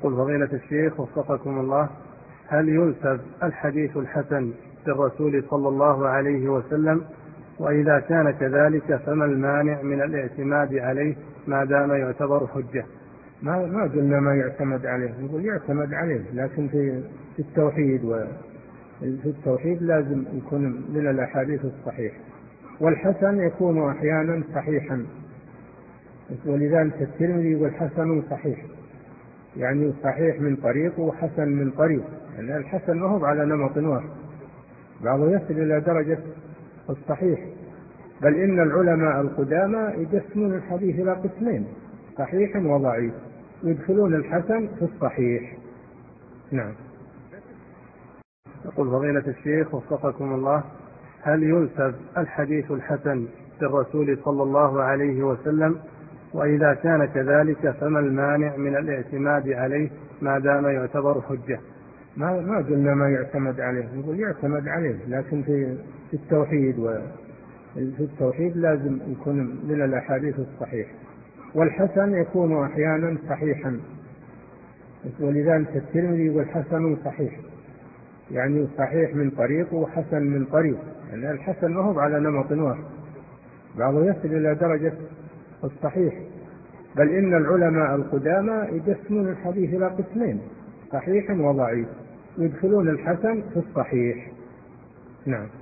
يقول فضيلة الشيخ وفقكم الله، هل ينسب الحديث الحسن للرسول صلى الله عليه وسلم؟ وإذا كان كذلك فما المانع من الاعتماد عليه ما دام يعتبر حجة؟ ما قلنا ما يعتمد عليه، نقول يعتمد عليه، لكن في التوحيد، وفي التوحيد لازم يكون من الأحاديث الصحيحة، والحسن يكون أحيانا صحيحا، ولذلك الترمذي يقول حسن صحيح، يعني صحيح من طريق وحسن من طريق، يعني الحسن ما هو على نمط واحد، بعضه يصل إلى درجة الصحيح، بل إن العلماء القدامى يقسمون الحديث إلى قسمين، صحيح وضعيف، يدخلون الحسن في الصحيح. نعم. يقول فضيلة الشيخ وفقكم الله، هل ينسب الحديث الحسن للرسول صلى الله عليه وسلم؟ وإذا كان كذلك فما المانع من الاعتماد عليه ما دام يعتبر حجة؟ ما قلنا ما يعتمد عليه، نقول يعتمد عليه، لكن في التوحيد، وفي التوحيد لازم يكون من الأحاديث الصحيحة، والحسن يكون أحيانا صحيحا، ولذلك الترمذي يقول حسن صحيح، يعني صحيح من طريق وحسن من طريق، يعني الحسن ما هو على نمط واحد، بعضه يصل إلى درجة الصحيح، بل إن العلماء القدامى يقسمون الحديث إلى قسمين، صحيح وضعيف، يدخلون الحسن في الصحيح. نعم.